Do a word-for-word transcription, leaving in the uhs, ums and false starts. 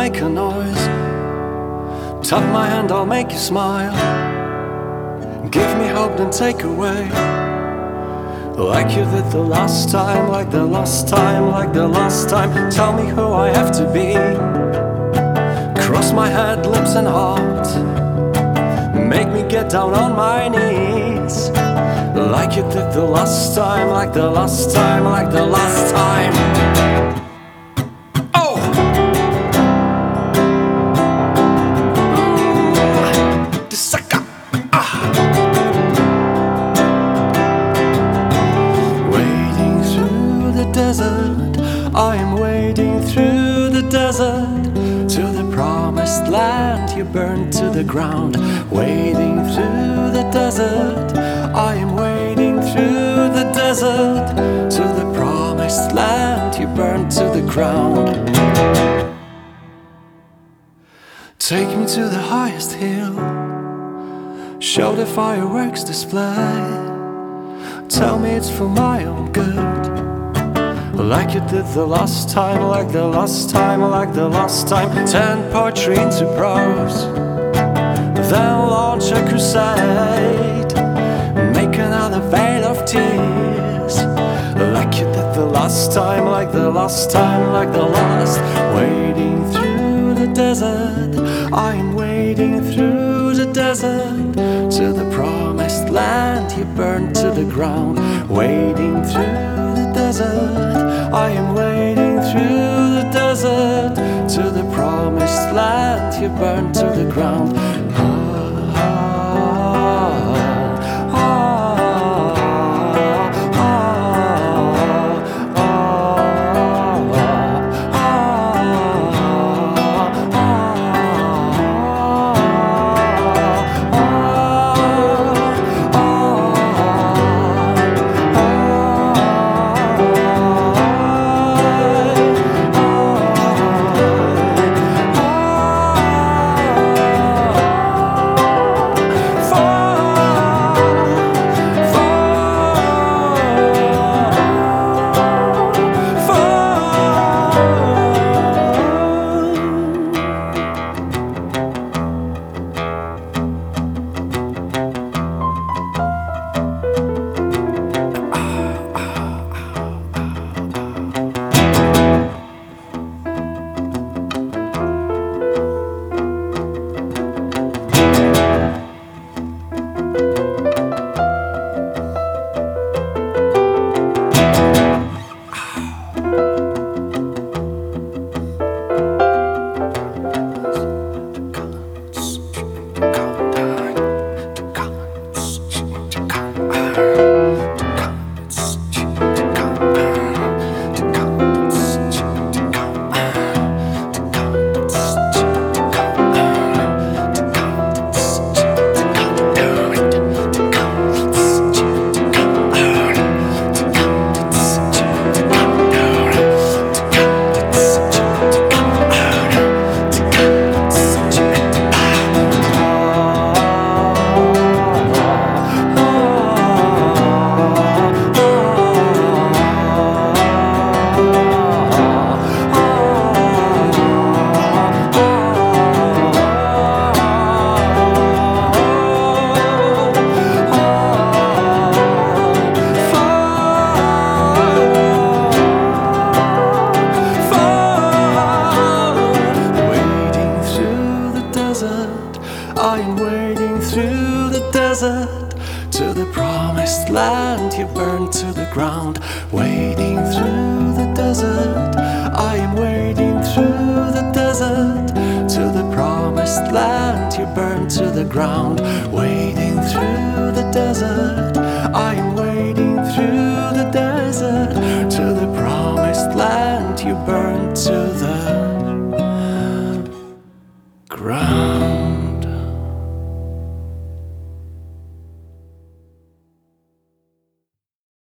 make a noise. Tap my hand, I'll make you smile. Give me hope, then take away. Like you did the last time, like the last time, like the last time. Tell me who I have to be. Cross my head, lips and heart. Make me get down on my knees. Like you did the last time, like the last time, like the last time. Oh! The sucker! Ah! Wading through the desert, I am wading through the desert to the promised land you burned to the ground. Wading through the desert, I am wading through the desert to the promised land you burned to the ground. Take me to the highest hill, show the fireworks display. Tell me it's for my own good, like you did the last time, like the last time, like the last time. Turn poetry into prose, then launch a crusade. Make another veil of tears, like you did the last time, like the last time, like the last. Wading through the desert, I am wading through the desert to the promised land you burned to the ground. Wading through the desert, I am wading through the desert to the promised land you burned to the ground. I am wading through the desert to the promised land you burned to the ground. Wading through the desert, I am wading through the desert to the promised land you burned to the ground.